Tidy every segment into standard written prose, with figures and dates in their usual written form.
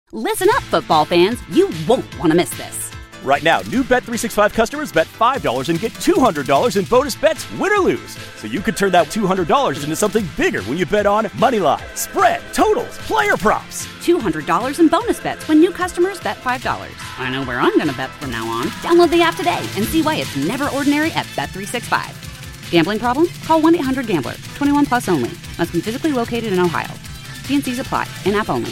Listen up, football fans. You won't want to miss this. Right now, new Bet365 customers bet $5 and get $200 in bonus bets, win or lose. So you could turn that $200 into something bigger when you bet on moneyline, spread, totals, player props. $200 in bonus bets when new customers bet $5. I know where I'm going to bet from now on. Download the app today and see why it's never ordinary at Bet365. Gambling problem? Call 1-800-GAMBLER. 21 plus only. Must be physically located in Ohio. T&Cs apply. In-app only.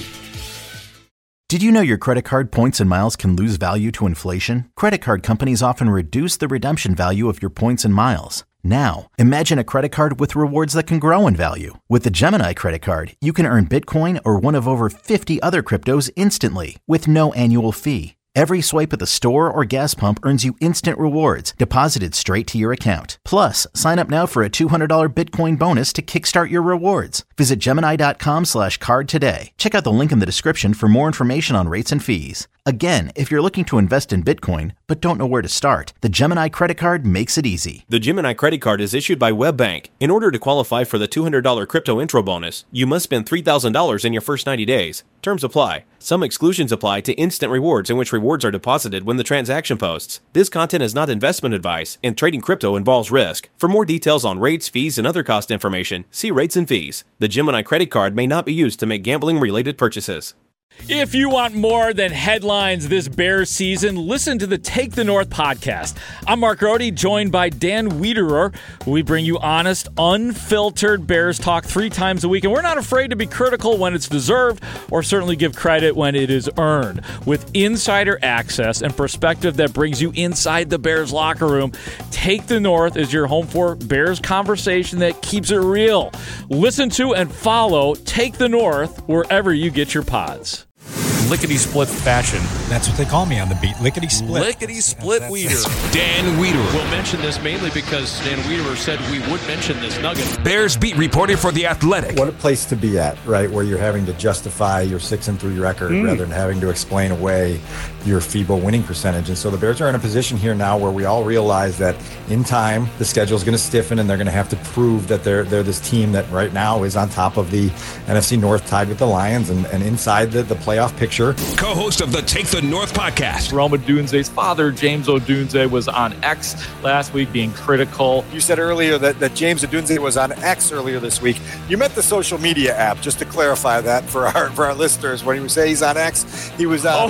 Did you know your credit card points and miles can lose value to inflation? Credit card companies often reduce the redemption value of your points and miles. Now, imagine a credit card with rewards that can grow in value. With the Gemini Credit Card, you can earn Bitcoin or one of over 50 other cryptos instantly with no annual fee. Every swipe at the store or gas pump earns you instant rewards deposited straight to your account. Plus, sign up now for a $200 Bitcoin bonus to kickstart your rewards. Visit Gemini.com/card today. Check out the link in the description for more information on rates and fees. Again, if you're looking to invest in Bitcoin but don't know where to start, the Gemini Credit Card makes it easy. The Gemini Credit Card is issued by WebBank. In order to qualify for the $200 crypto intro bonus, you must spend $3,000 in your first 90 days. Terms apply. Some exclusions apply to instant rewards in which rewards are deposited when the transaction posts. This content is not investment advice, and trading crypto involves risk. For more details on rates, fees, and other cost information, see rates and fees. The Gemini Credit Card may not be used to make gambling-related purchases. If you want more than headlines this Bears season, listen to the Take the North podcast. I'm Mark Rohde, joined by Dan Wiederer. We bring you honest, unfiltered Bears talk 3 times a week, and we're not afraid to be critical when it's deserved or certainly give credit when it is earned. With insider access and perspective that brings you inside the Bears locker room, Take the North is your home for Bears conversation that keeps it real. Listen to and follow Take the North wherever you get your pods. Lickety-split fashion. That's what they call me on the beat. Lickety-split. Lickety-split Wiederer. Dan Wiederer. We'll mention this mainly because Dan Wiederer said we would mention this nugget. Bears beat reporter for The Athletic. What a place to be at, right? Where you're having to justify your 6-3 record rather than having to explain away your feeble winning percentage. And so the Bears are in a position here now where we all realize that in time, the schedule is going to stiffen and they're going to have to prove that they're this team that right now is on top of the NFC North, tied with the Lions and inside the playoff picture. Co-host of the Take the North podcast. Rome Odunze's father, James Odunze, was on X last week being critical. You said earlier that James Odunze was on X earlier this week. You meant the social media app, just to clarify that for our listeners. When you say he's on X, he was on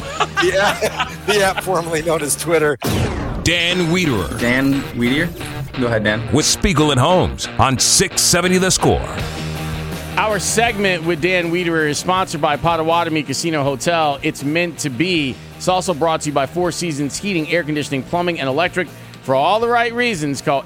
the app formerly known as Twitter. Dan Wiederer. Dan Wiederer? Go ahead, Dan. With Spiegel and Holmes on 670 The Score. Our segment with Dan Wiederer is sponsored by Potawatomi Casino Hotel. It's meant to be. It's also brought to you by Four Seasons Heating, Air Conditioning, Plumbing, and Electric. For all the right reasons, call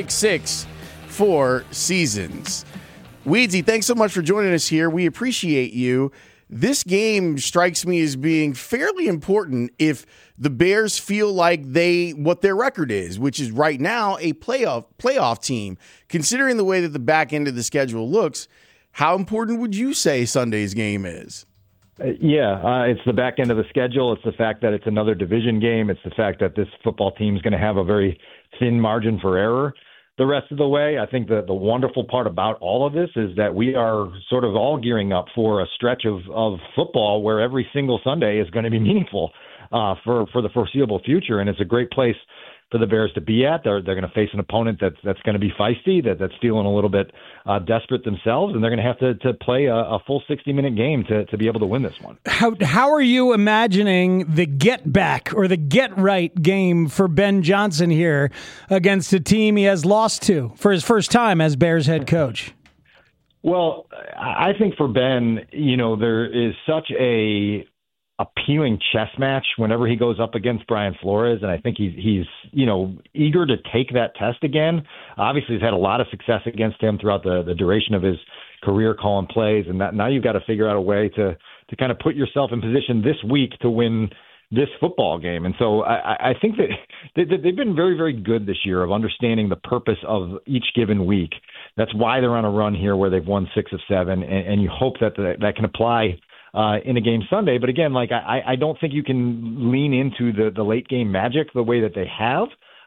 866-4Seasons. Weedsy, thanks so much for joining us here. We appreciate you. This game strikes me as being fairly important if the Bears feel like what their record is, which is right now a playoff team. Considering the way that the back end of the schedule looks, how important would you say Sunday's game is? It's the back end of the schedule. It's the fact that it's another division game. It's the fact that this football team is going to have a very thin margin for error the rest of the way. I think the wonderful part about all of this is that we are sort of all gearing up for a stretch of football where every single Sunday is going to be meaningful for the foreseeable future. And it's a great place for the Bears to be at. They're going to face an opponent that's going to be feisty, that's feeling a little bit desperate themselves, and they're going to have to play a full 60-minute game to be able to win this one. How are you imagining the get back or the get right game for Ben Johnson here against a team he has lost to for his first time as Bears head coach? Well, I think for Ben, there is such a appealing chess match whenever he goes up against Brian Flores, and I think he's eager to take that test again. Obviously, he's had a lot of success against him throughout the duration of his career calling plays, and now you've got to figure out a way to kind of put yourself in position this week to win this football game. And so I think that they've been very, very good this year of understanding the purpose of each given week. That's why they're on a run here where they've won 6 of 7, and you hope that that can apply in a game Sunday. But again, I don't think you can lean into the late game magic the way that they have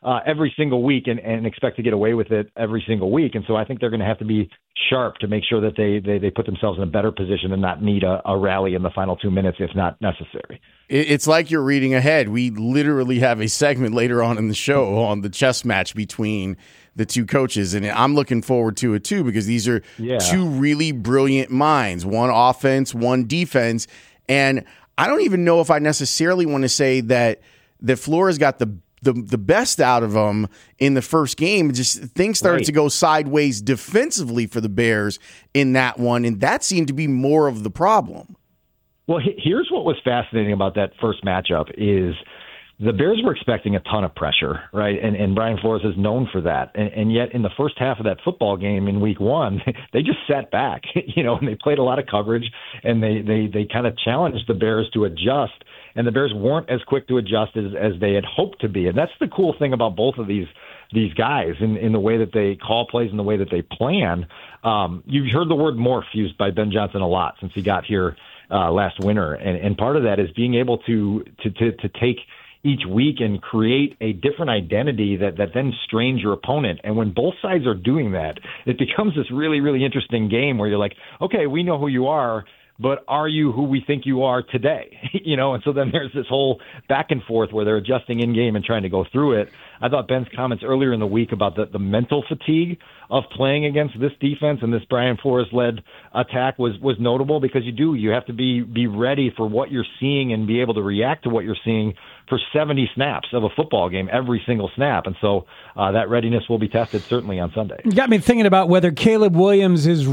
every single week and expect to get away with it every single week. And so I think they're going to have to be sharp to make sure that they put themselves in a better position and not need a rally in the final 2 minutes if not necessary. It's like you're reading ahead. We literally have a segment later on in the show on the chess match between the two coaches, and I'm looking forward to it too because these are two really brilliant minds, one offense, one defense, and I don't even know if I necessarily want to say that Flores got the best out of them in the first game. Just things started to go sideways defensively for the Bears in that one, and that seemed to be more of the problem. Well, here's what was fascinating about that first matchup is the Bears were expecting a ton of pressure, right? And Brian Flores is known for that. And yet in the first half of that football game in week one, they just sat back, and they played a lot of coverage, and they kind of challenged the Bears to adjust. And the Bears weren't as quick to adjust as they had hoped to be. And that's the cool thing about both of these guys in the way that they call plays and the way that they plan. You've heard the word morph used by Ben Johnson a lot since he got here last winter. And part of that is being able to take each week and create a different identity that then strains your opponent. And when both sides are doing that, it becomes this really, really interesting game where you're like, okay, we know who you are, but are you who we think you are today? And so then there's this whole back and forth where they're adjusting in game and trying to go through it. I thought Ben's comments earlier in the week about the mental fatigue of playing against this defense and this Brian Flores-led attack was notable because you have to be ready for what you're seeing and be able to react to what you're seeing for 70 snaps of a football game, every single snap. And so that readiness will be tested certainly on Sunday. You got me thinking about whether Caleb Williams is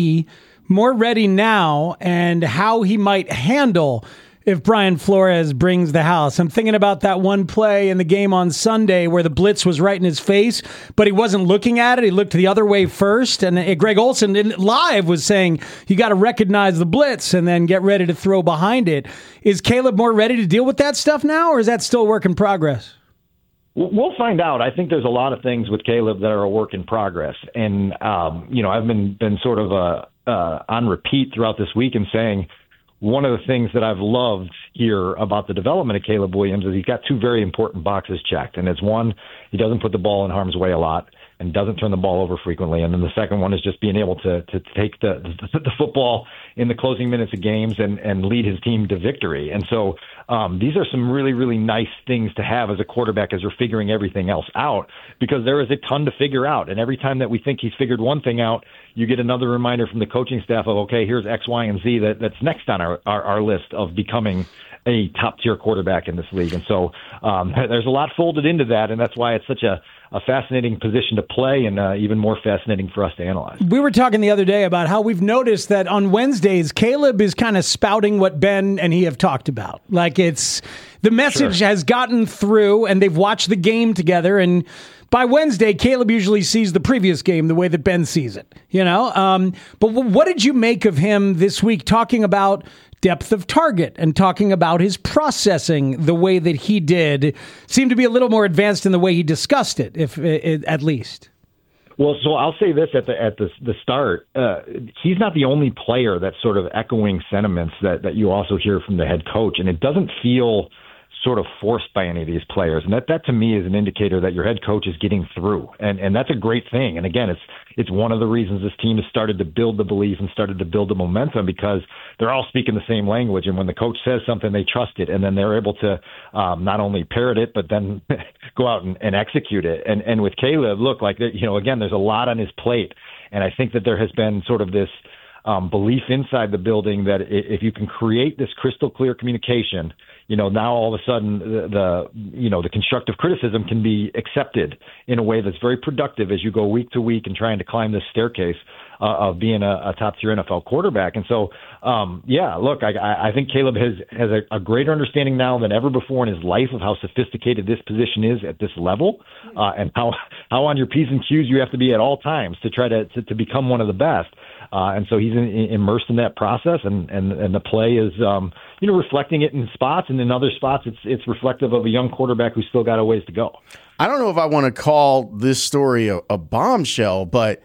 more ready now, and how he might handle if Brian Flores brings the house. I'm thinking about that one play in the game on Sunday where the blitz was right in his face, but he wasn't looking at it. He looked the other way first. And Greg Olsen live was saying, you got to recognize the blitz and then get ready to throw behind it. Is Caleb more ready to deal with that stuff now, or is that still a work in progress? We'll find out. I think there's a lot of things with Caleb that are a work in progress. And, I've been sort of on repeat throughout this week and saying one of the things that I've loved here about the development of Caleb Williams is he's got two very important boxes checked. And it's one, he doesn't put the ball in harm's way a lot and doesn't turn the ball over frequently. And then the second one is just being able to take the football in the closing minutes of games and lead his team to victory. And so these are some really, really nice things to have as a quarterback as we're figuring everything else out, because there is a ton to figure out. And every time that we think he's figured one thing out, you get another reminder from the coaching staff of, okay, here's X, Y, and Z that's next on our list of becoming a top-tier quarterback in this league. And so there's a lot folded into that, and that's why it's such a fascinating position to play and even more fascinating for us to analyze. We were talking the other day about how we've noticed that on Wednesdays, Caleb is kind of spouting what Ben and he have talked about. Like it's the message has gotten through and they've watched the game together, and by Wednesday, Caleb usually sees the previous game the way that Ben sees it, But what did you make of him this week talking about depth of target and talking about his processing the way that he did? Seemed to be a little more advanced in the way he discussed it, at least. Well, so I'll say this at the start. He's not the only player that's sort of echoing sentiments that you also hear from the head coach, and it doesn't feel sort of forced by any of these players. And that to me is an indicator that your head coach is getting through. And that's a great thing. And again, it's one of the reasons this team has started to build the belief and started to build the momentum, because they're all speaking the same language. And when the coach says something, they trust it. And then they're able to not only parrot it, but then go out and execute it. And with Caleb, look, again, there's a lot on his plate. And I think that there has been sort of this belief inside the building that if you can create this crystal clear communication, now all of a sudden the constructive criticism can be accepted in a way that's very productive as you go week to week and trying to climb this staircase of being a top-tier NFL quarterback. And so, I think Caleb has a greater understanding now than ever before in his life of how sophisticated this position is at this level, and how on your P's and Q's you have to be at all times to try to become one of the best. And so he's immersed in that process, and the play is reflecting it in spots, and in other spots it's reflective of a young quarterback who's still got a ways to go. I don't know if I want to call this story a bombshell, but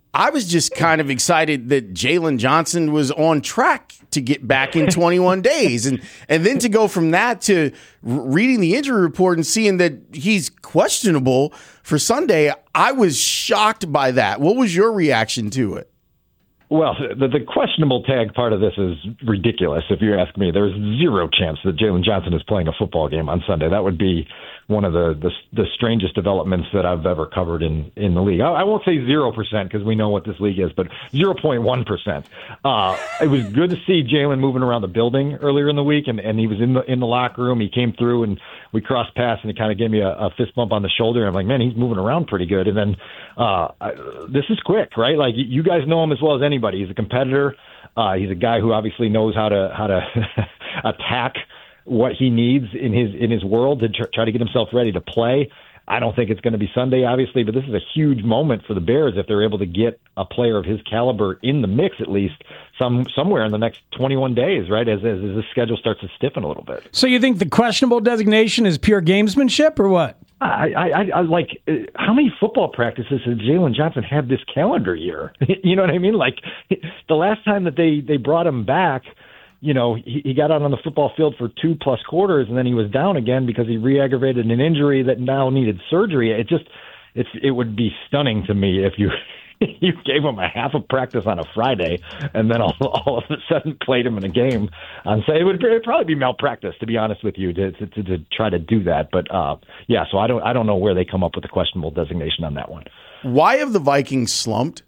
I was just kind of excited that Jalen Johnson was on track to get back in 21 days. And then to go from that to reading the injury report and seeing that he's questionable for Sunday, I was shocked by that. What was your reaction to it? Well, the questionable tag part of this is ridiculous, if you ask me. There's zero chance that Jalen Johnson is playing a football game on Sunday. That would be one of the strangest developments that I've ever covered in the league. I won't say 0% because we know what this league is, but 0.1%. It was good to see Jalen moving around the building earlier in the week, and he was in the locker room. He came through, and we crossed paths, and he kind of gave me a fist bump on the shoulder. I'm like, man, he's moving around pretty good. And then this is quick, right? Like, you guys know him as well as anybody. He's a competitor. He's a guy who obviously knows how to attack what he needs in his world to try to get himself ready to play. I don't think it's going to be Sunday, obviously, but this is a huge moment for the Bears if they're able to get a player of his caliber in the mix at least somewhere in the next 21 days, right, as the schedule starts to stiffen a little bit. So you think the questionable designation is pure gamesmanship or what? I like, how many football practices has Jalen Johnson had this calendar year? You know what I mean? Like, the last time that they brought him back, you know, he got out on the football field for 2+ quarters, and then he was down again because he re-aggravated an injury that now needed surgery. It would be stunning to me if you gave him a half of practice on a Friday and then all of a sudden played him in a game on Sunday. It would probably be malpractice, to be honest with you, to try to do that. But yeah, so I don't know where they come up with the questionable designation on that one. Why have the Vikings slumped?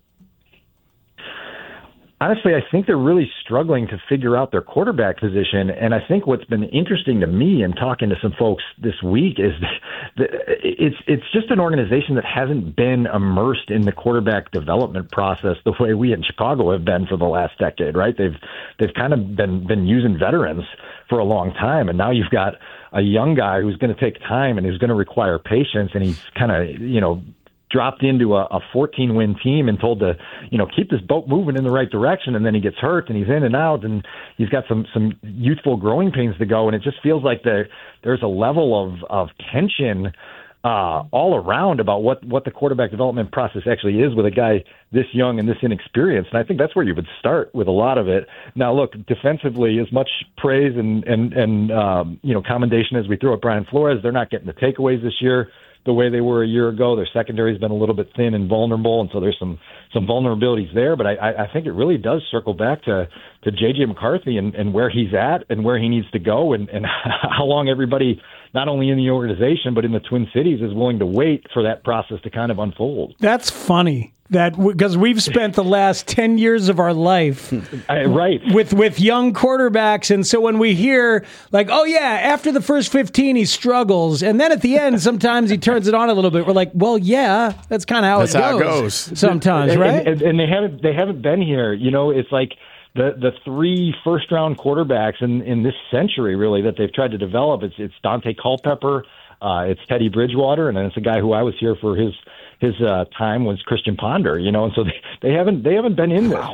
Honestly, I think they're really struggling to figure out their quarterback position. And I think what's been interesting to me in talking to some folks this week is that it's just an organization that hasn't been immersed in the quarterback development process the way we in Chicago have been for the last decade, right? They've kind of been using veterans for a long time. And now you've got a young guy who's going to take time and who's going to require patience. And he's kind of, dropped into a 14-win team and told to, keep this boat moving in the right direction, and then he gets hurt and he's in and out and he's got some youthful growing pains to go, and it just feels like there's a level of tension all around about what the quarterback development process actually is with a guy this young and this inexperienced. And I think that's where you would start with a lot of it. Now, look, defensively, as much praise and commendation as we throw at Brian Flores, they're not getting the takeaways this year the way they were a year ago. Their secondary's been a little bit thin and vulnerable, and so there's some vulnerabilities there. But I think it really does circle back to J.J. McCarthy and where he's at and where he needs to go and how long everybody, not only in the organization but in the Twin Cities, is willing to wait for that process to kind of unfold. That's funny. Because we've spent the last 10 years of our life right with young quarterbacks, and so when we hear like, oh yeah, after the first 15 he struggles, and then at the end sometimes he turns it on a little bit, we're like, well, yeah, that's kind of how it goes sometimes, right? And they haven't been here. It's like the 3 first-round quarterbacks in this century really that they've tried to develop. It's Dante Culpepper, it's Teddy Bridgewater, and then it's a guy who I was here for his time was Christian Ponder, and so they haven't been in this,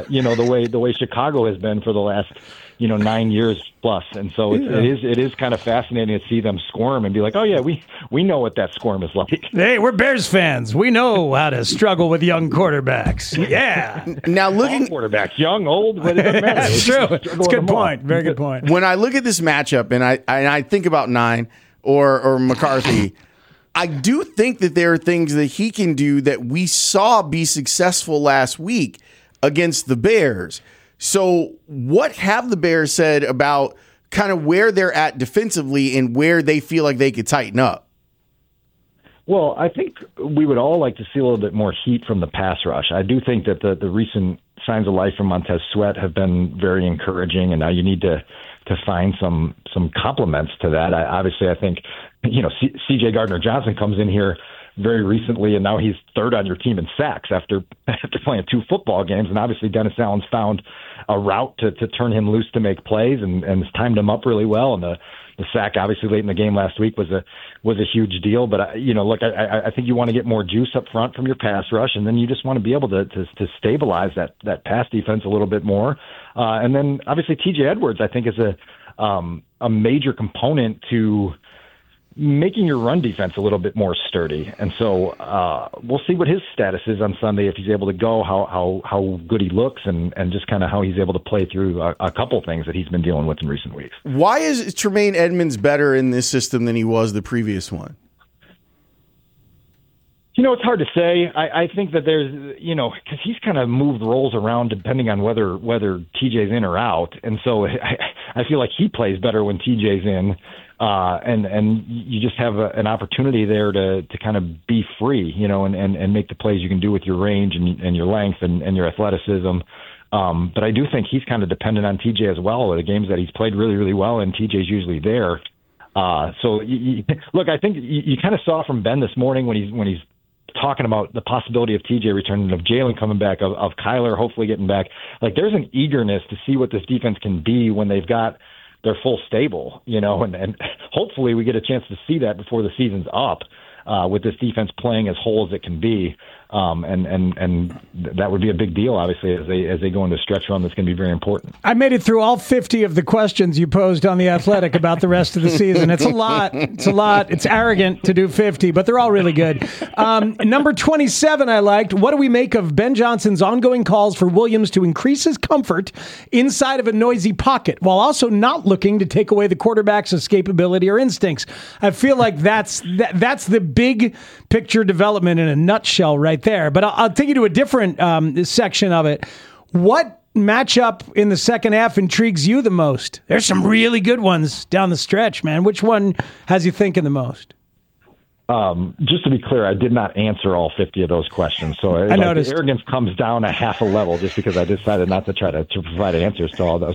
the way Chicago has been for the last, 9 years plus. And so it is kind of fascinating to see them squirm and be like, oh yeah, we know what that squirm is like. Hey, we're Bears fans. We know how to struggle with young quarterbacks. Yeah. Now looking all quarterbacks, young, old, but it doesn't matter. That's true. It's a good point. Very good point. When I look at this matchup and I think about 9 or McCarthy, I do think that there are things that he can do that we saw be successful last week against the Bears. So what have the Bears said about kind of where they're at defensively and where they feel like they could tighten up? Well, I think we would all like to see a little bit more heat from the pass rush. I do think that the recent signs of life from Montez Sweat have been very encouraging, and now you need to find some complements to that. I think, C.J. Gardner-Johnson comes in here very recently, and now he's third on your team in sacks after playing 2 football games. And obviously Dennis Allen's found a route to turn him loose to make plays and has timed him up really well. And the sack obviously late in the game last week was a huge deal. But I think you want to get more juice up front from your pass rush, and then you just want to be able to stabilize that pass defense a little bit more. And then obviously T.J. Edwards, I think, is a major component to making your run defense a little bit more sturdy. And so we'll see what his status is on Sunday, if he's able to go, how good he looks, and just kind of how he's able to play through a couple things that he's been dealing with in recent weeks. Why is Tremaine Edmunds better in this system than he was the previous one? It's hard to say. I think that there's, because he's kind of moved roles around depending on whether TJ's in or out. And so I feel like he plays better when TJ's in. And you just have an opportunity there to kind of be free, and make the plays you can do with your range and your length and your athleticism. But I do think he's kind of dependent on TJ as well. The games that he's played really, really well, and TJ's usually there. So look, I think you kind of saw from Ben this morning when he's talking about the possibility of TJ returning, of Jalen coming back, of Kyler hopefully getting back. Like, there's an eagerness to see what this defense can be when they've got their full stable, and hopefully we get a chance to see that before the season's up, with this defense playing as whole as it can be. And that would be a big deal, obviously, as they go into a stretch run that's going to be very important. I made it through all 50 of the questions you posed on The Athletic about the rest of the season. It's a lot. It's arrogant to do 50, but they're all really good. Number 27 I liked. What do we make of Ben Johnson's ongoing calls for Williams to increase his comfort inside of a noisy pocket, while also not looking to take away the quarterback's escapability or instincts? I feel like that's the big picture development in a nutshell right there. But I'll take you to a different section of it. What matchup in the second half intrigues you the most? There's some really good ones down the stretch, man. Which one has you thinking the most? Just to be clear, I did not answer all 50 of those questions. So I noticed. The arrogance comes down a half a level just because I decided not to try to provide answers to all those.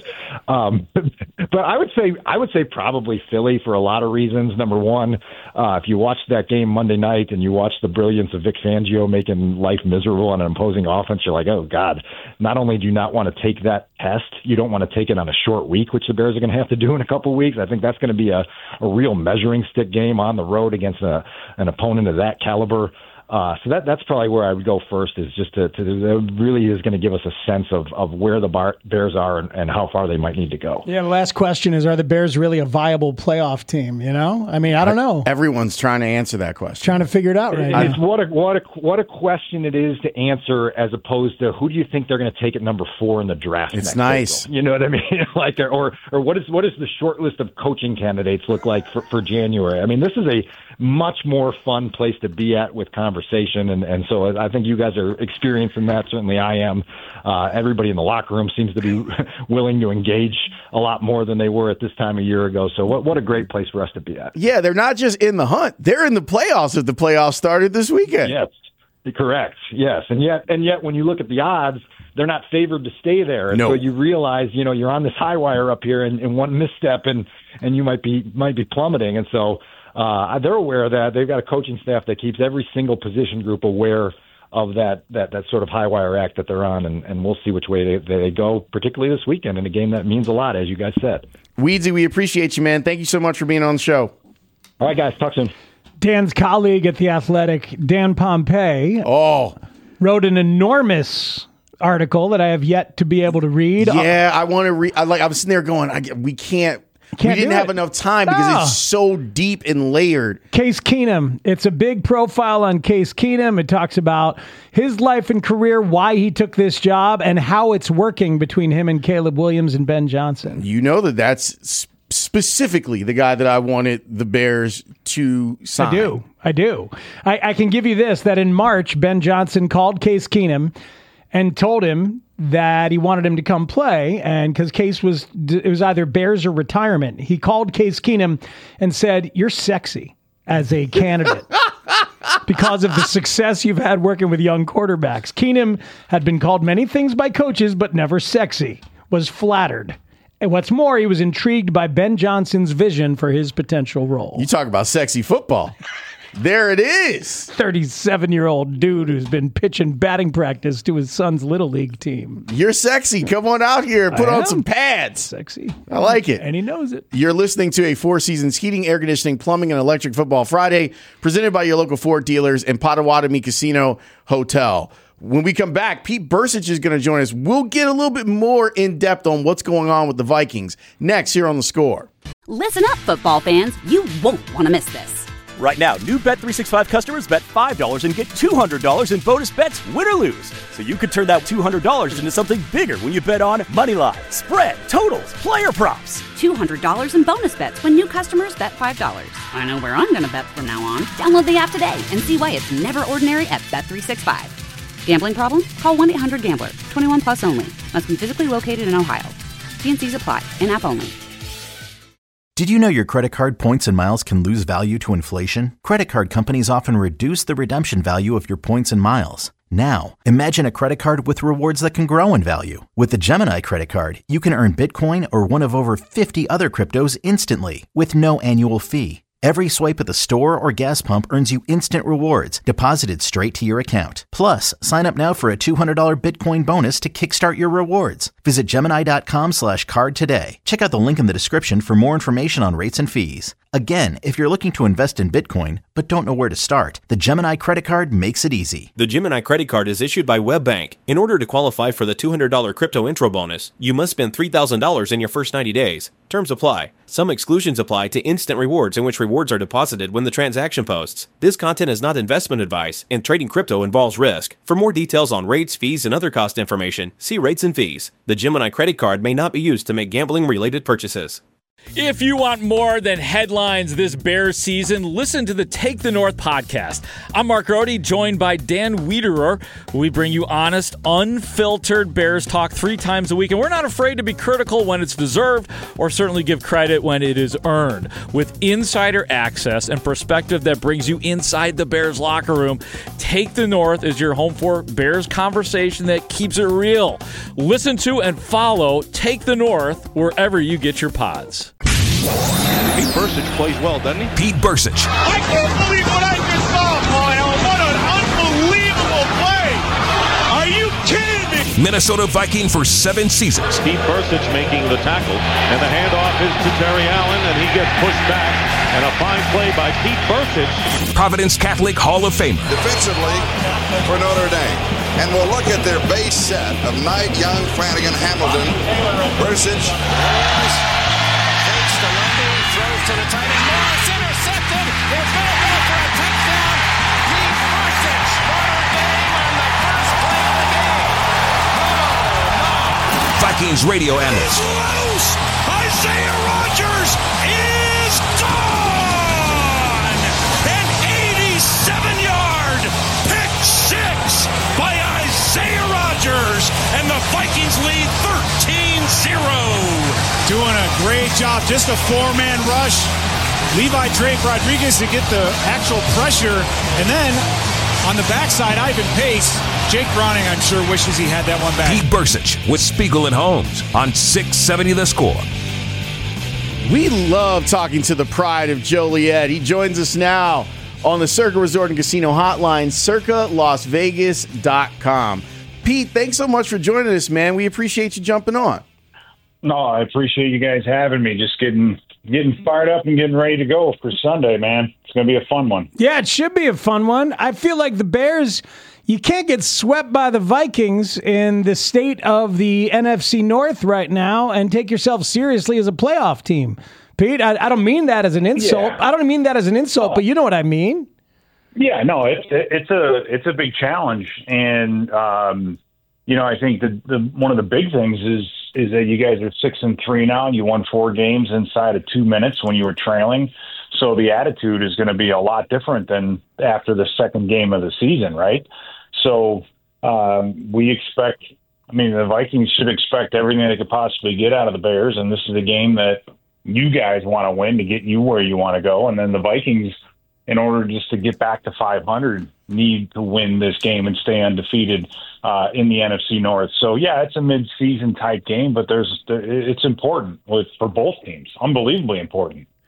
But I would say probably Philly for a lot of reasons. Number one, if you watched that game Monday night and you watched the brilliance of Vic Fangio making life miserable on an opposing offense, you're like, oh, God, not only do you not want to take that test, you don't want to take it on a short week, which the Bears are going to have to do in a couple of weeks. I think that's going to be a real measuring stick game on the road against an opponent of that caliber. So that's probably where I would go first, is just to really is going to give us a sense of where the Bears are and how far they might need to go. Yeah, the last question is, are the Bears really a viable playoff team? I mean, I don't know. Everyone's trying to answer that question. Trying to figure it out right now. It's what a question it is to answer, as opposed to who do you think they're going to take at number 4 in the draft. It's nice. Cycle? You know what I mean? Like, or what does the short list of coaching candidates look like for January? I mean, this is a much more fun place to be at with conversation, and so I think you guys are experiencing that. Certainly I am. Everybody in the locker room seems to be willing to engage a lot more than they were at this time a year ago. So what a great place for us to be at. Yeah, they're not just in the hunt. They're in the playoffs if the playoffs started this weekend. Yes, correct. Yes, and yet when you look at the odds, they're not favored to stay there. And so you realize, you're on this high wire up here, and one misstep and you might be plummeting. And so they're aware of that. They've got a coaching staff that keeps every single position group aware of that sort of high wire act that they're on, and we'll see which way they go, particularly this weekend in a game that means a lot, as you guys said. Weedsy, we appreciate you, man. Thank you so much for being on the show. All right, guys. Talk soon. Dan's colleague at The Athletic, Dan Pompei, wrote an enormous article that I have yet to be able to read. Yeah, I want to read. I was sitting there going, we didn't have enough time because it's so deep and layered. Case Keenum. It's a big profile on Case Keenum. It talks about his life and career, why he took this job, and how it's working between him and Caleb Williams and Ben Johnson. You know that's specifically the guy that I wanted the Bears to sign. I do. I can give you this, that in March, Ben Johnson called Case Keenum and told him that he wanted him to come play, and because Case was either Bears or retirement. He called Case Keenum and said, "You're sexy as a candidate because of the success you've had working with young quarterbacks." Keenum had been called many things by coaches, but never sexy, was flattered. And what's more, he was intrigued by Ben Johnson's vision for his potential role. You talk about sexy football. There it is. 37-year-old dude who's been pitching batting practice to his son's Little League team. You're sexy. Come on out here and put on some pads. Sexy. I like it. And he knows it. You're listening to a Four Seasons Heating, Air Conditioning, Plumbing, and Electric Football Friday, presented by your local Ford dealers and Potawatomi Casino Hotel. When we come back, Pete Bercich is going to join us. We'll get a little bit more in depth on what's going on with the Vikings next here on The Score. Listen up, football fans. You won't want to miss this. Right now, new Bet365 customers bet $5 and get $200 in bonus bets, win or lose. So you could turn that $200 into something bigger when you bet on moneyline, spread, totals, player props. $200 in bonus bets when new customers bet $5. I know where I'm going to bet from now on. Download the app today and see why it's never ordinary at Bet365. Gambling problem? Call 1-800-GAMBLER. 21 plus only. Must be physically located in Ohio. T&Cs apply. In-app only. Did you know your credit card points and miles can lose value to inflation? Credit card companies often reduce the redemption value of your points and miles. Now, imagine a credit card with rewards that can grow in value. With the Gemini credit card, you can earn Bitcoin or one of over 50 other cryptos instantly with no annual fee. Every swipe at the store or gas pump earns you instant rewards deposited straight to your account. Plus, sign up now for a $200 Bitcoin bonus to kickstart your rewards. Visit Gemini.com/card today. Check out the link in the description for more information on rates and fees. Again, if you're looking to invest in Bitcoin but don't know where to start, the Gemini credit card makes it easy. The Gemini credit card is issued by WebBank. In order to qualify for the $200 crypto intro bonus, you must spend $3,000 in your first 90 days. Terms apply. Some exclusions apply to instant rewards, in which rewards are deposited when the transaction posts. This content is not investment advice, and trading crypto involves risk. For more details on rates, fees, and other cost information, see rates and fees. The Gemini credit card may not be used to make gambling-related purchases. If you want more than headlines this Bears season, listen to the Take the North podcast. I'm Mark Rohde, joined by Dan Wiederer. We bring you honest, unfiltered Bears talk 3 times a week, and we're not afraid to be critical when it's deserved, or certainly give credit when it is earned. With insider access and perspective that brings you inside the Bears locker room, Take the North is your home for Bears conversation that keeps it real. Listen to and follow Take the North wherever you get your pods. Pete Bercich plays well, doesn't he? Pete Bercich. I can't believe what I just saw, Kyle. What an unbelievable play. Are you kidding me? Minnesota Viking for 7 seasons. Pete Bercich making the tackle, and the handoff is to Terry Allen, and he gets pushed back. And a fine play by Pete Bercich. Providence Catholic Hall of Famer. Defensively for Notre Dame. And we'll look at their base set of Knight, Young, Flanagan, Hamilton, Bercich. Fakes the lefty, throws to the tight end. Morris intercepted. It's going to go for a touchdown. Pete Bercich, Notre Dame on the first play of the game. Vikings radio analyst. Loose. Isaiah Rodgers is gone. An 87-yard pick six by Isaiah Rodgers, and the Vikings lead 13-0. Doing a great job, just a 4-man rush. Levi Drake Rodriguez to get the actual pressure, and then on the backside, Ivan Pace. Jake Browning, I'm sure, wishes he had that one back. Pete Bercich with Spiegel and Holmes on 670 The Score. We love talking to the pride of Joliet. He joins us now on the Circa Resort and Casino Hotline, circalasvegas.com. Pete, thanks so much for joining us, man. We appreciate you jumping on. No, I appreciate you guys having me. Just getting fired up and getting ready to go for Sunday, man. It's going to be a fun one. Yeah, it should be a fun one. I feel like the Bears, you can't get swept by the Vikings in the state of the NFC North right now and take yourself seriously as a playoff team. Pete, I don't mean that as an insult. Yeah. I don't mean that as an insult, but you know what I mean. Yeah, no, it's a big challenge, and I think the one of the big things is that you guys are 6-3 now. You won 4 games inside of 2 minutes when you were trailing, so the attitude is going to be a lot different than after the second game of the season, right? So we expect. I mean, the Vikings should expect everything they could possibly get out of the Bears, and this is a game that you guys want to win to get you where you want to go, and then the Vikings, in order just to get back to 500, need to win this game and stay undefeated in the NFC North. So, yeah, it's a mid-season type game, but it's important for both teams. Unbelievably important.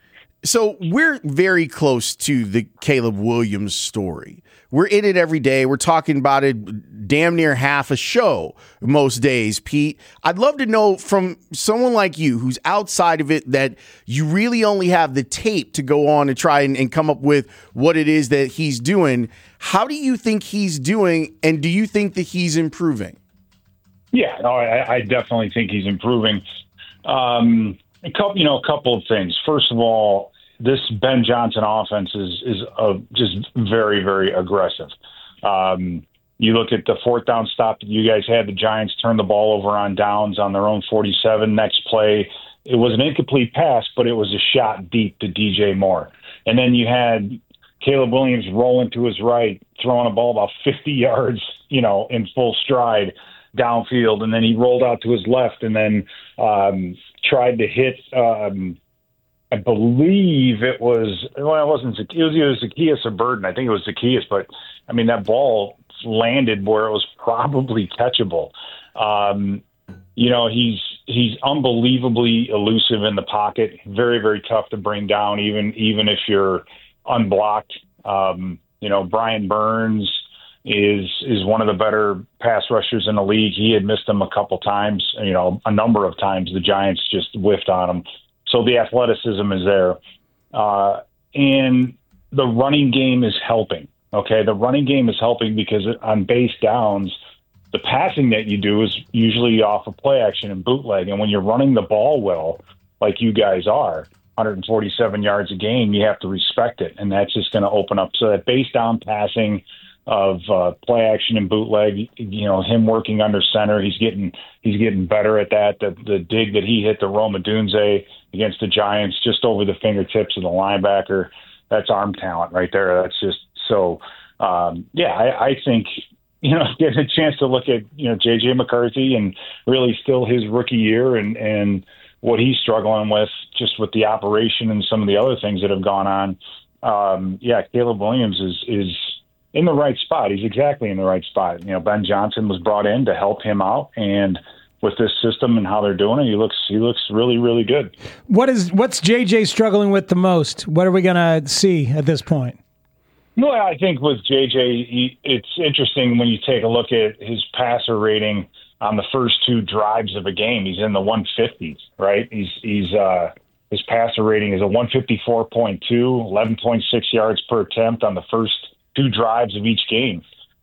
So we're very close to the Caleb Williams story. We're in it every day. We're talking about it damn near half a show most days, Pete. I'd love to know from someone like you who's outside of it that you really only have the tape to go on and try and come up with what it is that he's doing. How do you think he's doing, and do you think that he's improving? Yeah, no, I definitely think he's improving. A couple of things. First of all, this Ben Johnson offense is just very, very aggressive. You look at the fourth down stop that you guys had, the Giants turn the ball over on downs on their own 47. Next play, it was an incomplete pass, but it was a shot deep to DJ Moore. And then you had Caleb Williams rolling to his right, throwing a ball about 50 yards, in full stride downfield. And then he rolled out to his left and then tried to hit, I believe it was either Zacchaeus or Burden. I think it was Zacchaeus, but I mean, that ball landed where it was probably catchable. He's unbelievably elusive in the pocket, very, very tough to bring down, even if you're unblocked. Brian Burns is one of the better pass rushers in the league. He had missed him a couple times, a number of times. The Giants just whiffed on him. So the athleticism is there. And the running game is helping. Okay, the running game is helping because on base downs, the passing that you do is usually off of play action and bootleg. And when you're running the ball well, like you guys are, 147 yards a game, you have to respect it. And that's just going to open up. So that base down passing of play action and bootleg, him working under center, he's getting better at that. The dig that he hit to Rome Odunze against the Giants just over the fingertips of the linebacker, that's arm talent right there. That's just so. I think getting a chance to look at J.J. McCarthy and really still his rookie year and what he's struggling with, just with the operation and some of the other things that have gone on. Caleb Williams is in the right spot. He's exactly in the right spot. Ben Johnson was brought in to help him out, and with this system and how they're doing it, he looks really, really good. What's JJ struggling with the most? What are we going to see at this point? Well, I think with JJ, it's interesting when you take a look at his passer rating on the first two drives of a game. He's in the 150s, right? His passer rating is a 154.2, 11.6 yards per attempt on the first two drives of each game.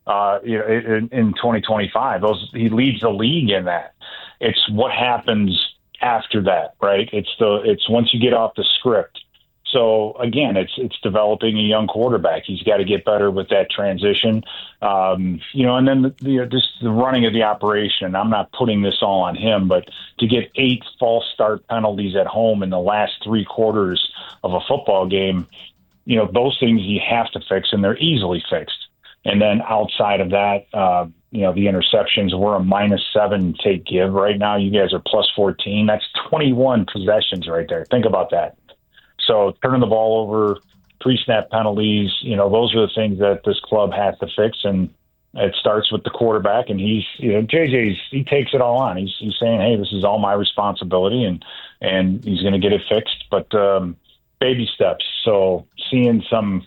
In 2025, he leads the league in that. It's what happens after that, right? It's once you get off the script. So again, it's developing a young quarterback. He's got to get better with that transition, and then just the running of the operation. I'm not putting this all on him, but to get 8 false start penalties at home in the last 3 quarters of a football game, those things you have to fix, and they're easily fixed. And then outside of that, the interceptions, we're a -7 take give right now. You guys are +14. That's 21 possessions right there. Think about that. So turning the ball over, pre-snap penalties, those are the things that this club has to fix. And it starts with the quarterback, and JJ, he takes it all on. He's saying, hey, this is all my responsibility, and he's going to get it fixed. But baby steps. So seeing some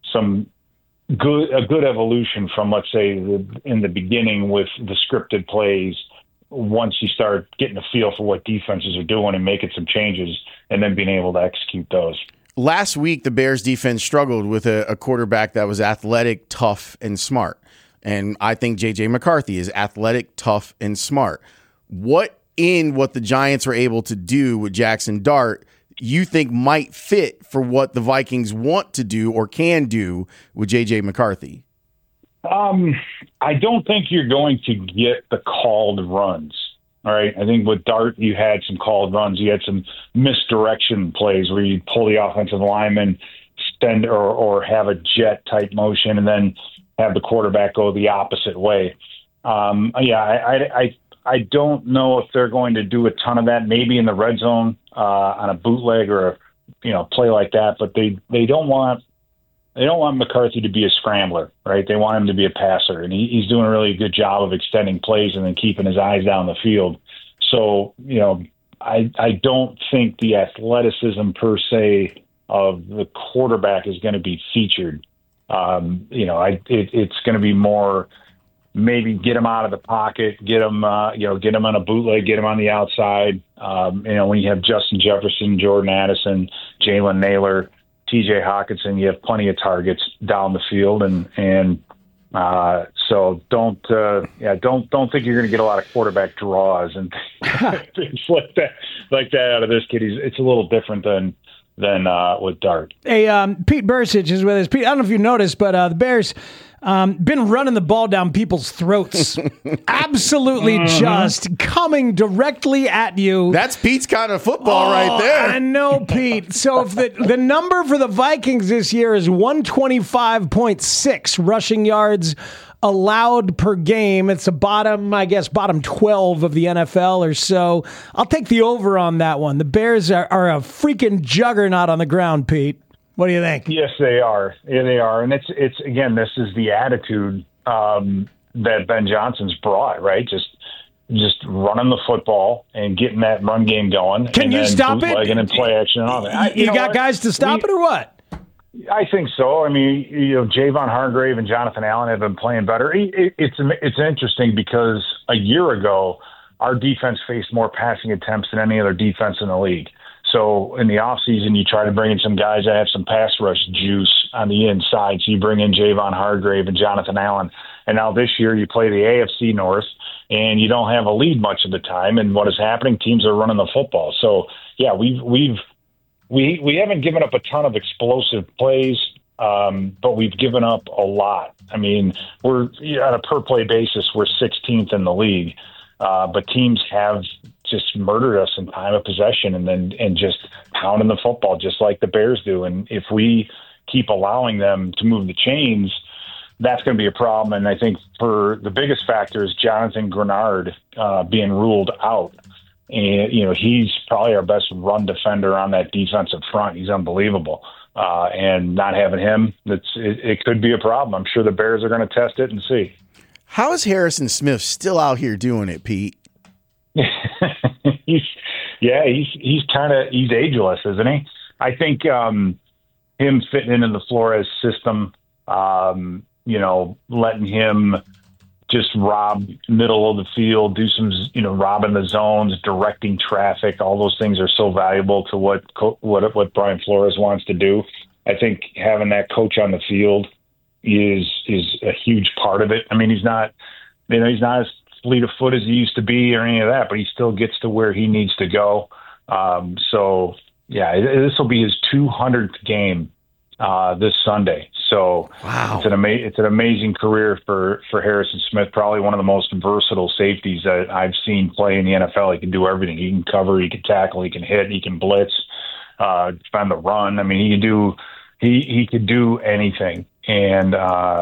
a good evolution from, let's say, in the beginning with the scripted plays, once you start getting a feel for what defenses are doing and making some changes and then being able to execute those. Last week, the Bears defense struggled with a quarterback that was athletic, tough, and smart. And I think J.J. McCarthy is athletic, tough, and smart. What the Giants were able to do with Jackson Dart you think might fit for what the Vikings want to do or can do with J.J. McCarthy? I don't think you're going to get the called runs. All right. I think with Dart, you had some called runs. You had some misdirection plays where you pull the offensive lineman, extend or have a jet type motion, and then have the quarterback go the opposite way. I don't know if they're going to do a ton of that. Maybe in the red zone on a bootleg or a play like that. But they don't want McCarthy to be a scrambler, right? They want him to be a passer, and he's doing a really good job of extending plays and then keeping his eyes down the field. So, I don't think the athleticism per se of the quarterback is going to be featured. It's going to be more maybe get him out of the pocket, get him on a bootleg, get him on the outside. When you have Justin Jefferson, Jordan Addison, Jalen Naylor, TJ Hawkinson, you have plenty of targets down the field, so don't think you're going to get a lot of quarterback draws and things like that out of this kid. It's a little different than with Dart. Hey, Pete Bursich is with us. Pete, I don't know if you noticed, but the Bears been running the ball down people's throats. Absolutely just coming directly at you. That's Pete's kind of football right there. I know, Pete. So if the number for the Vikings this year is 125.6 rushing yards allowed per game. It's a bottom 12 of the NFL or so. I'll take the over on that one. The Bears are a freaking juggernaut on the ground, Pete. What do you think? Yes, they are. Yeah, they are. And it's again, this is the attitude that Ben Johnson's brought, right? Just running the football and getting that run game going. Can you stop it? And play action on it. You got guys to stop it or what? I think so. I mean, Javon Hargrave and Jonathan Allen have been playing better. It's interesting because a year ago, our defense faced more passing attempts than any other defense in the league. So in the offseason, you try to bring in some guys that have some pass rush juice on the inside. So you bring in Javon Hargrave and Jonathan Allen. And now this year you play the AFC North, and you don't have a lead much of the time. And what is happening? Teams are running the football. So, yeah, we haven't given up a ton of explosive plays, but we've given up a lot. I mean, we're on a per-play basis, we're 16th in the league. But teams have just murdered us in time of possession and just pounding the football just like the Bears do. And if we keep allowing them to move the chains, that's going to be a problem. And I think for the biggest factor is Jonathan Grenard being ruled out. And, he's probably our best run defender on that defensive front. He's unbelievable. And not having him, it could be a problem. I'm sure the Bears are going to test it and see. How is Harrison Smith still out here doing it, Pete? He's ageless, isn't he? I think him fitting into the Flores system, letting him just rob middle of the field, do some, robbing the zones, directing traffic. All those things are so valuable to what Brian Flores wants to do. I think having that coach on the field is a huge part of it. I mean, he's not as fleet of foot as he used to be or any of that, but he still gets to where he needs to go. This will be his 200th game this Sunday. So wow. It's an amazing career for Harrison Smith, probably one of the most versatile safeties that I've seen play in the NFL. He can do everything. He can cover, he can tackle, he can hit, he can blitz, defend the run. I mean, he could do anything. And,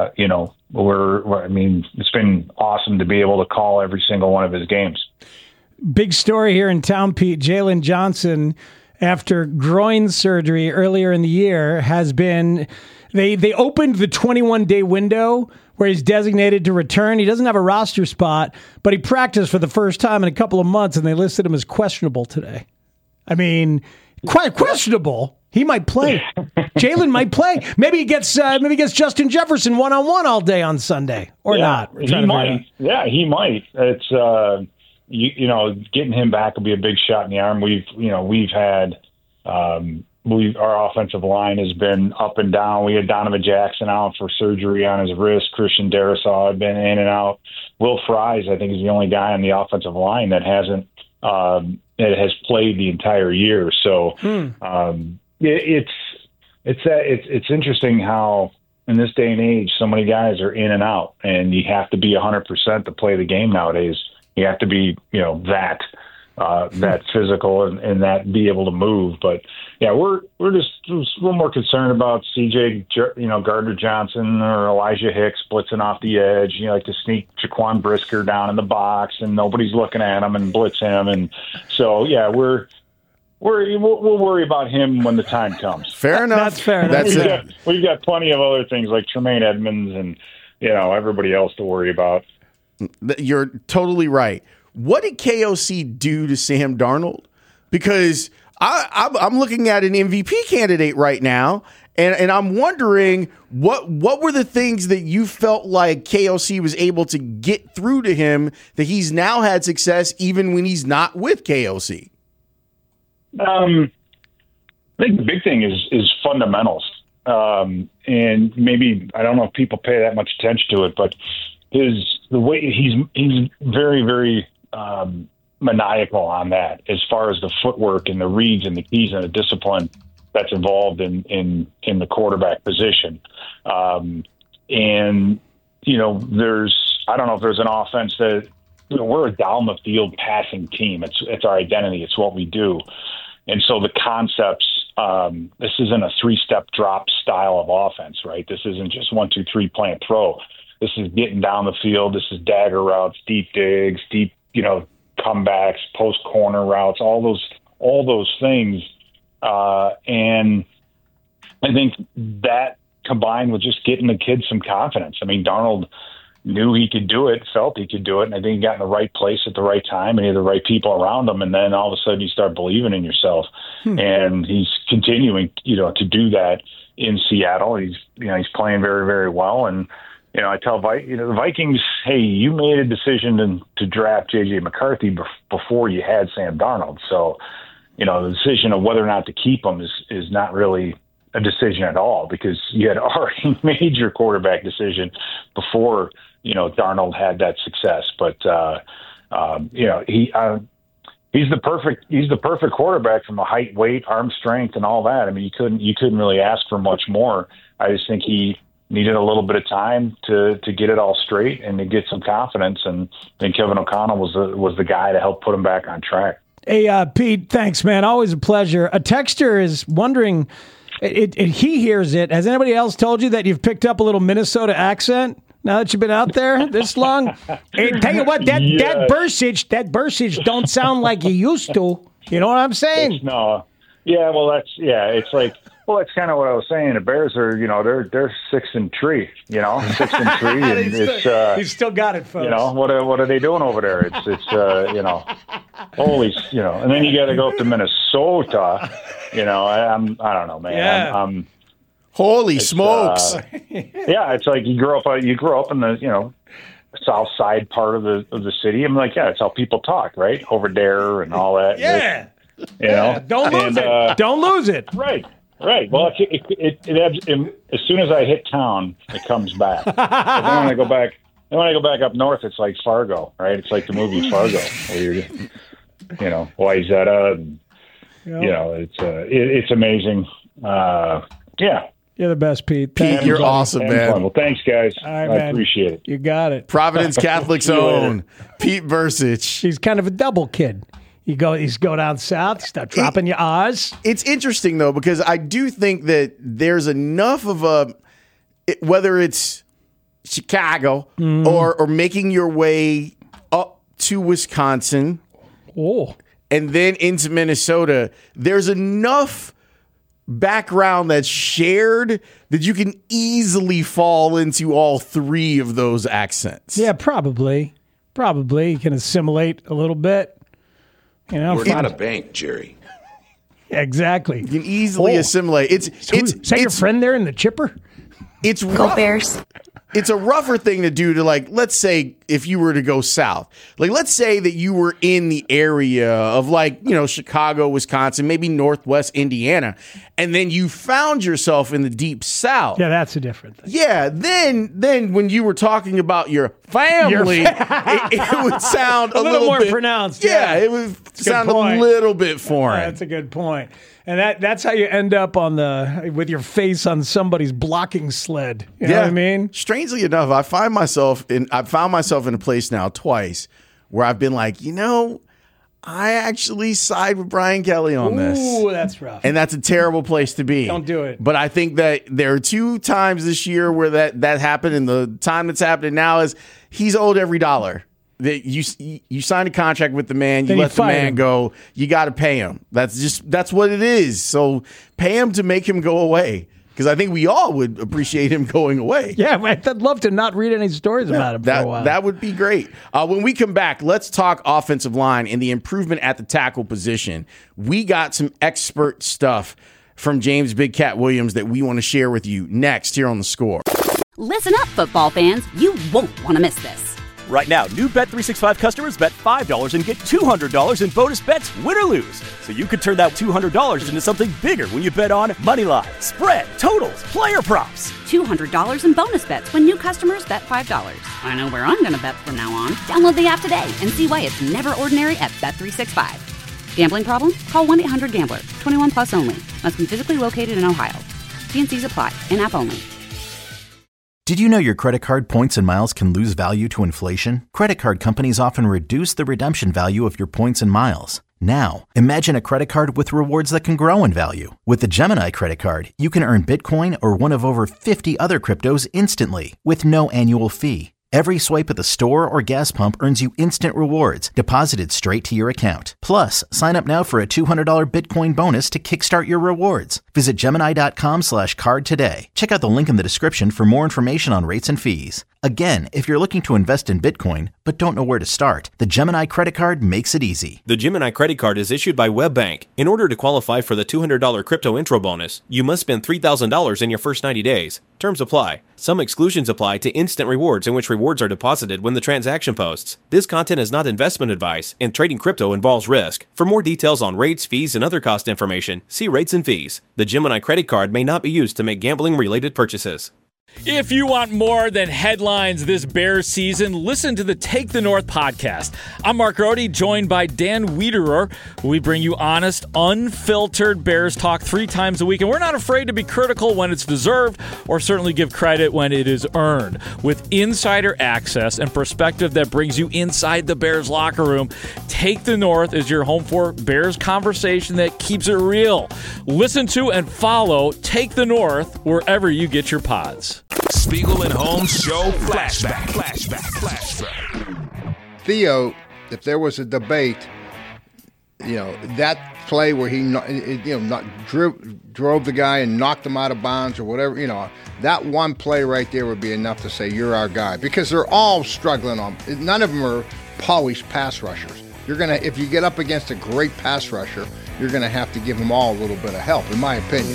it's been awesome to be able to call every single one of his games. Big story here in town, Pete. Jalen Johnson, after groin surgery earlier in the year, has been they opened the 21-day window where he's designated to return. He doesn't have a roster spot, but he practiced for the first time in a couple of months, and they listed him as questionable today. I mean, quite questionable. He might play. Jalen might play. Maybe he gets Justin Jefferson one-on-one all day on Sunday, or not. He might. Yeah, he might. It's getting him back will be a big shot in the arm. We've had our offensive line has been up and down. We had Donovan Jackson out for surgery on his wrist. Christian Darrisaw had been in and out. Will Fries, I think, is the only guy on the offensive line that hasn't that has played the entire year. So. It's interesting how in this day and age so many guys are in and out, and you have to be 100% to play the game nowadays. You have to be that physical and that be able to move. But yeah, we're just a little more concerned about CJ Gardner Johnson or Elijah Hicks blitzing off the edge. Like to sneak Jaquan Brisker down in the box and nobody's looking at him and blitz him, and so yeah, we'll worry about him when the time comes. Fair enough. That's fair. We've got plenty of other things like Tremaine Edmonds and everybody else to worry about. You're totally right. What did KOC do to Sam Darnold? Because I'm looking at an MVP candidate right now, and I'm wondering what were the things that you felt like KOC was able to get through to him that he's now had success even when he's not with KOC? I think the big thing is fundamentals. And maybe, I don't know if people pay that much attention to it, but the way he's very, very maniacal on that as far as the footwork and the reads and the keys and the discipline that's involved in the quarterback position. And, I don't know if there's an offense that, we're a down the field passing team. It's our identity. It's what we do. And so the concepts, this isn't a 3-step drop style of offense, right? This isn't just 1, 2, 3 plant throw. This is getting down the field. This is dagger routes, deep digs, deep, comebacks, post corner routes, all those things. And I think that combined with just getting the kids some confidence. I mean, Darnold knew he could do it, felt he could do it, and I think he got in the right place at the right time, and he had the right people around him, and then all of a sudden you start believing in yourself. And he's continuing, to do that in Seattle. He's playing very, very well, and I tell the Vikings, hey, you made a decision to draft J.J. McCarthy before you had Sam Darnold, so the decision of whether or not to keep him is not really a decision at all, because you had already made your quarterback decision before Darnold had that success. But he's the perfect quarterback from a height, weight, arm strength, and all that. I mean, you couldn't really ask for much more. I just think he needed a little bit of time to get it all straight and to get some confidence. And I think Kevin O'Connell was the guy to help put him back on track. Hey, Pete, thanks, man. Always a pleasure. A texter is wondering, he hears it. Has anybody else told you that you've picked up a little Minnesota accent now that you've been out there this long? Hey, tell you what, that Bursage don't sound like you used to. You know what I'm saying? It's kind of what I was saying. The Bears are, they're 6-3, 6-3, and he's still got it, folks. What are they doing over there? It's holy, and then you got to go up to Minnesota. I don't know, man. Yeah. Holy smokes! It's like you grew up in the south side part of the city. I'm like, it's how people talk, right? Over there and all that. Yeah. Don't lose it. Don't lose it. Right. Well, as soon as I hit town, it comes back. But then when I go back up north, it's like Fargo, right? It's like the movie Fargo, where you're, Wayzata. It's amazing. You're the best, Pete. Pete, you're awesome, man. Well, thanks, guys. All right, I man. appreciate it. You got it. Providence Catholic's own Pete Bursich. He's kind of a double kid. He's go down south, start dropping your R's. It's interesting, though, because I do think that there's enough of whether it's Chicago or making your way up to Wisconsin and then into Minnesota, there's enough background that's shared that you can easily fall into all three of those accents. Yeah, probably. You can assimilate a little bit. We're not a bank, Jerry. Exactly. You can easily assimilate. Is that your friend there in the chipper? It's rough. Bears. It's a rougher thing to do to, let's say if you were to go south. Let's say that you were in the area of Chicago, Wisconsin, maybe Northwest Indiana, and then you found yourself in the deep south. Yeah, that's a different thing. Yeah, then when you were talking about your family, it would sound a little more bit pronounced. Yeah, it would sound a little bit foreign. That's a good point. And that's how you end up with your face on somebody's blocking sled. You know what I mean? Strangely enough, I've found myself in a place now twice where I've been like, I actually side with Brian Kelly on this. Ooh, that's rough. And that's a terrible place to be. Don't do it. But I think that there are 2 times this year where that happened, and the time that's happening now is he's owed every dollar. That you signed a contract with the man, you let the man go, you got to pay him. That's what it is. So pay him to make him go away. because I think we all would appreciate him going away. Yeah, I'd love to not read any stories about him for a while. That would be great. When we come back, let's talk offensive line and the improvement at the tackle position. We got some expert stuff from James Big Cat Williams that we want to share with you next here on The Score. Listen up, football fans. You won't want to miss this. Right now, new Bet365 customers bet $5 and get $200 in bonus bets, win or lose. So you could turn that $200 into something bigger when you bet on money line, spread, totals, player props. $200 in bonus bets when new customers bet $5. I know where I'm going to bet from now on. Download the app today and see why it's never ordinary at Bet365. Gambling problem? Call 1-800-GAMBLER. 21 plus only. Must be physically located in Ohio. T&Cs apply. In-app only. Did you know your credit card points and miles can lose value to inflation? Credit card companies often reduce the redemption value of your points and miles. Now, imagine a credit card with rewards that can grow in value. With the Gemini credit card, you can earn Bitcoin or one of over 50 other cryptos instantly with no annual fee. Every swipe at the store or gas pump earns you instant rewards deposited straight to your account. Plus, sign up now for a $200 Bitcoin bonus to kickstart your rewards. Visit Gemini.com/card today. Check out the link in the description for more information on rates and fees. Again, if you're looking to invest in Bitcoin but don't know where to start, the Gemini credit card makes it easy. The Gemini credit card is issued by WebBank. In order to qualify for the $200 crypto intro bonus, you must spend $3,000 in your first 90 days. Terms apply. Some exclusions apply to instant rewards, in which rewards are deposited when the transaction posts. This content is not investment advice, and trading crypto involves risk. For more details on rates, fees, and other cost information, see rates and fees. The Gemini credit card may not be used to make gambling-related purchases. If you want more than headlines this Bears season, listen to the Take the North podcast. I'm Mark Rohde, joined by Dan Wiederer. We bring you honest, unfiltered Bears talk 3 times a week, and we're not afraid to be critical when it's deserved, or certainly give credit when it is earned. With insider access and perspective that brings you inside the Bears locker room, Take the North is your home for Bears conversation that keeps it real. Listen to and follow Take the North wherever you get your pods. Spiegel and Holmes Show Flashback. Theo, if there was a debate, that play where he drove the guy and knocked him out of bounds or whatever, that one play right there would be enough to say you're our guy, because they're all struggling on. None of them are polished pass rushers. If you get up against a great pass rusher, you're gonna have to give them all a little bit of help, in my opinion.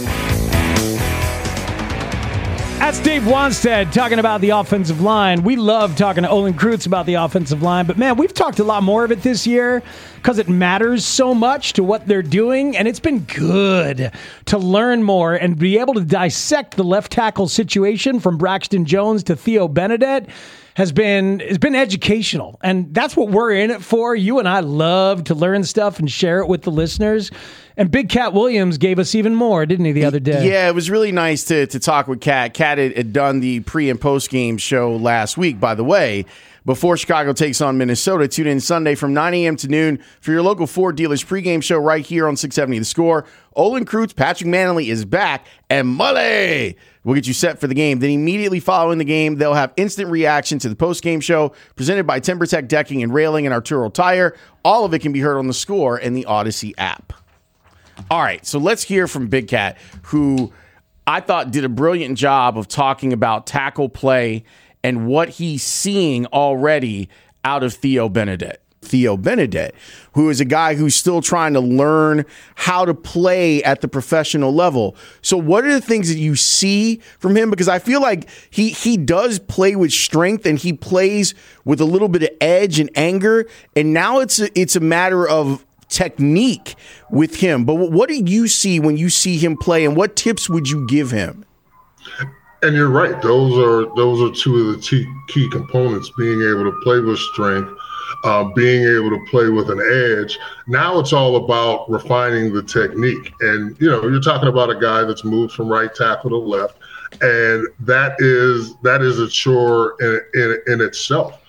That's Dave Wanstead talking about the offensive line. We love talking to Olin Kreutz about the offensive line, but man, we've talked a lot more of it this year because it matters so much to what they're doing, and it's been good to learn more and be able to dissect the left tackle situation from Braxton Jones to Theo Benedette has been educational, and that's what we're in it for. You and I love to learn stuff and share it with the listeners. And Big Cat Williams gave us even more, didn't he, the other day? Yeah, it was really nice to talk with Cat. Cat had done the pre- and post-game show last week, by the way, before Chicago takes on Minnesota. Tune in Sunday from 9 a.m. to noon for your local Ford dealers pregame show right here on 670 The Score. Olin Kreutz, Patrick Manley is back, and Mully will get you set for the game. Then immediately following the game, they'll have instant reaction to the post-game show presented by TimberTech Decking and Railing and Arturo Tire. All of it can be heard on The Score and the Odyssey app. All right, so let's hear from Big Cat, who I thought did a brilliant job of talking about tackle play and what he's seeing already out of Theo Benedette. Theo Benedette, who is a guy who's still trying to learn how to play at the professional level. So what are the things that you see from him? Because I feel like he does play with strength and he plays with a little bit of edge and anger. And now it's a matter of technique with him. But what do you see when you see him play, and what tips would you give him? And you're right. Those are two of the key components, being able to play with strength, being able to play with an edge. Now it's all about refining the technique. And, you're talking about a guy that's moved from right tackle to left, and that is a chore in itself.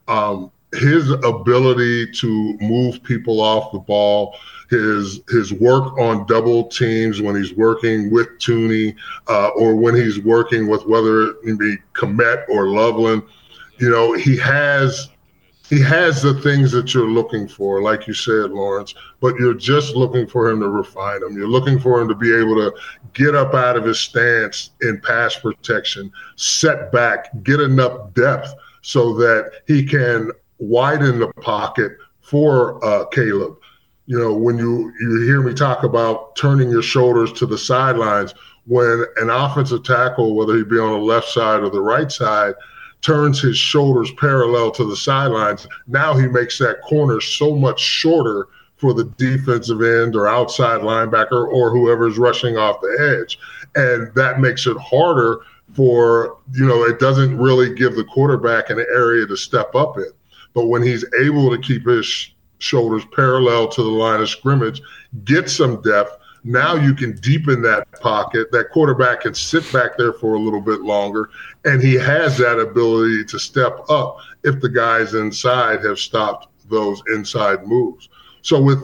His ability to move people off the ball, his work on double teams when he's working with Tooney, or when he's working with, whether it be Kmet or Loveland, he has he has the things that you're looking for, like you said, Lawrence, but you're just looking for him to refine them. You're looking for him to be able to get up out of his stance in pass protection, set back, get enough depth so that he can widen the pocket for Caleb. You know, when you hear me talk about turning your shoulders to the sidelines, when an offensive tackle, whether he be on the left side or the right side, turns his shoulders parallel to the sidelines, now he makes that corner so much shorter for the defensive end or outside linebacker or whoever's rushing off the edge. And that makes it harder for, it doesn't really give the quarterback an area to step up in. But when he's able to keep his shoulders parallel to the line of scrimmage, get some depth, now you can deepen that pocket. That quarterback can sit back there for a little bit longer, and he has that ability to step up if the guys inside have stopped those inside moves. So with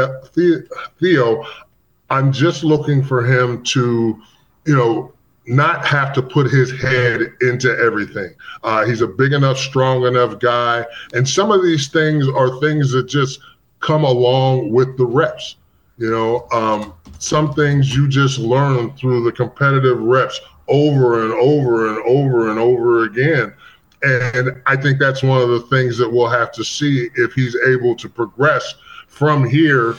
Theo, I'm just looking for him to, not have to put his head into everything. He's a big enough, strong enough guy. And some of these things are things that just come along with the reps. Some things you just learn through the competitive reps over and over and over and over again. And I think that's one of the things that we'll have to see if he's able to progress from here,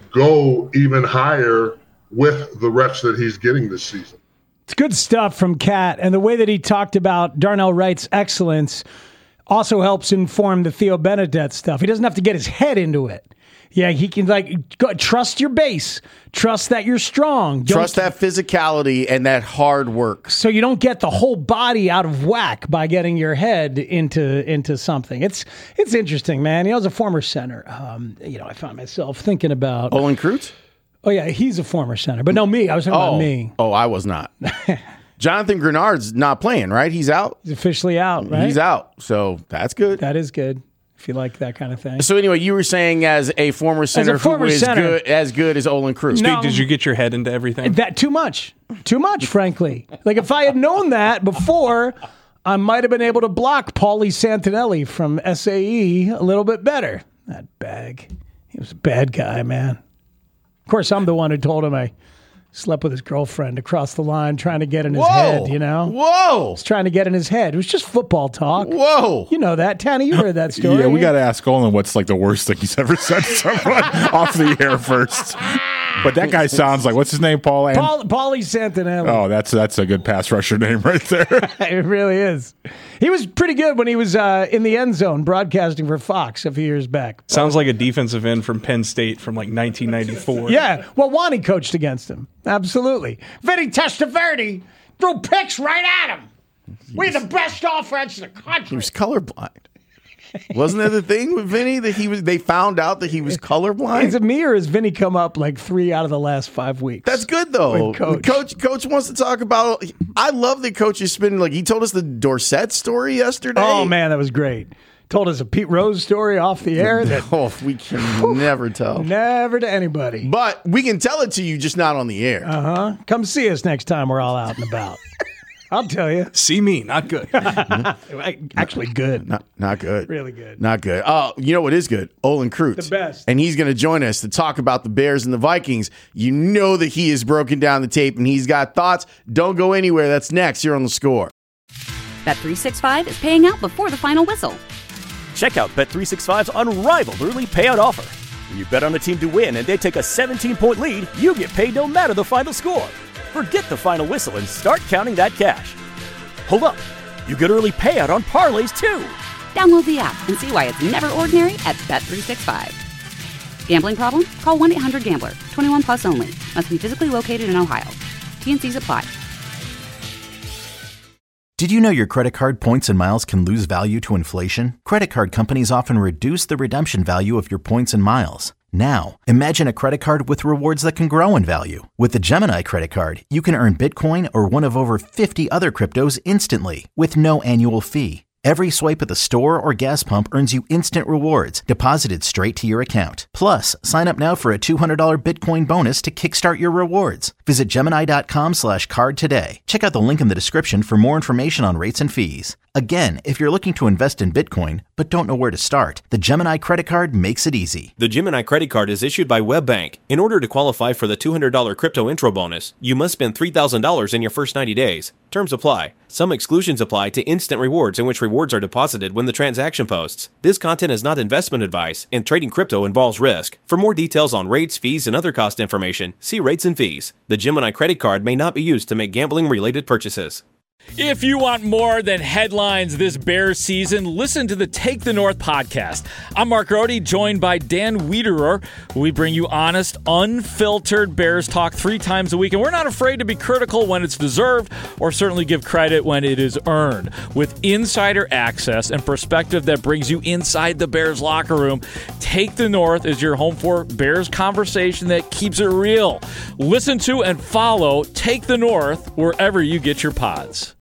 go even higher with the reps that he's getting this season. It's good stuff from Cat, and the way that he talked about Darnell Wright's excellence also helps inform the Theo Benedette stuff. He doesn't have to get his head into it. Yeah, he can trust your base, trust that you're strong, trust that physicality and that hard work. So you don't get the whole body out of whack by getting your head into something. It's interesting, man. As a former center, I found myself thinking about Olin Kreutz. Oh yeah, he's a former center, but no, me. I was talking about me. Oh, I was not. Jonathan Grenard's not playing, right? He's out. He's officially out, right? He's out, so that's good. That is good. If you like that kind of thing. So anyway, you were saying as a former center who is as good as Olin Kreutz. No, did you get your head into everything? That too much, frankly. Like if I had known that before, I might have been able to block Paulie Santinelli from SAE a little bit better. That bag. He was a bad guy, man. Of course, I'm the one who told him I slept with his girlfriend across the line trying to get in his head, Whoa! He's trying to get in his head. It was just football talk. Whoa! You know that. Tanny, you heard that story. Yeah, we got to ask Olin what's the worst thing he's ever said to someone off the air first. But that guy sounds like, what's his name, Paulie Santinelli. Oh, that's a good pass rusher name right there. It really is. He was pretty good when he was in the end zone broadcasting for Fox a few years back. Sounds like a defensive end from Penn State from 1994. Yeah, well, Wani coached against him. Absolutely. Vinny Testaverde threw picks right at him. We're the best offense in the country. He was colorblind. Wasn't that the thing with Vinny that they found out that he was colorblind? Is it me or has Vinny come up 3 out of the last 5 weeks? That's good though. Coach wants to talk about. I love that Coach is spinning. He told us the Dorsett story yesterday. Oh man, that was great. Told us a Pete Rose story off the air. We can never tell. Never to anybody. But we can tell it to you, just not on the air. Come see us next time we're all out and about. I'll tell you. See me, not good. Actually good. Not good. Really good. Not good. Oh, you know what is good? Olin Kreutz. The best. And he's going to join us to talk about the Bears and the Vikings. You know that he has broken down the tape and he's got thoughts. Don't go anywhere. That's next here on The Score. Bet365 is paying out before the final whistle. Check out Bet365's unrivaled early payout offer. When you bet on a team to win and they take a 17-point lead, you get paid no matter the final score. Forget the final whistle and start counting that cash. Hold up. You get early payout on parlays, too. Download the app and see why it's never ordinary at Bet365. Gambling problem? Call 1-800-GAMBLER. 21 plus only. Must be physically located in Ohio. T&Cs apply. Did you know your credit card points and miles can lose value to inflation? Credit card companies often reduce the redemption value of your points and miles. Now, imagine a credit card with rewards that can grow in value. With the Gemini credit card, you can earn Bitcoin or one of over 50 other cryptos instantly with no annual fee. Every swipe at the store or gas pump earns you instant rewards deposited straight to your account. Plus, sign up now for a $200 Bitcoin bonus to kickstart your rewards. Visit Gemini.com/card today. Check out the link in the description for more information on rates and fees. Again, if you're looking to invest in Bitcoin, but don't know where to start? The Gemini credit card makes it easy. The Gemini credit card is issued by WebBank. In order to qualify for the $200 crypto intro bonus, you must spend $3,000 in your first 90 days. Terms apply. Some exclusions apply to instant rewards, in which rewards are deposited when the transaction posts. This content is not investment advice, and trading crypto involves risk. For more details on rates, fees, and other cost information, see rates and fees. The Gemini credit card may not be used to make gambling-related purchases. If you want more than headlines this Bears season, listen to the Take the North podcast. I'm Mark Rohde, joined by Dan Wiederer. We bring you honest, unfiltered Bears talk 3 times a week, and we're not afraid to be critical when it's deserved, or certainly give credit when it is earned. With insider access and perspective that brings you inside the Bears locker room, Take the North is your home for Bears conversation that keeps it real. Listen to and follow Take the North wherever you get your pods.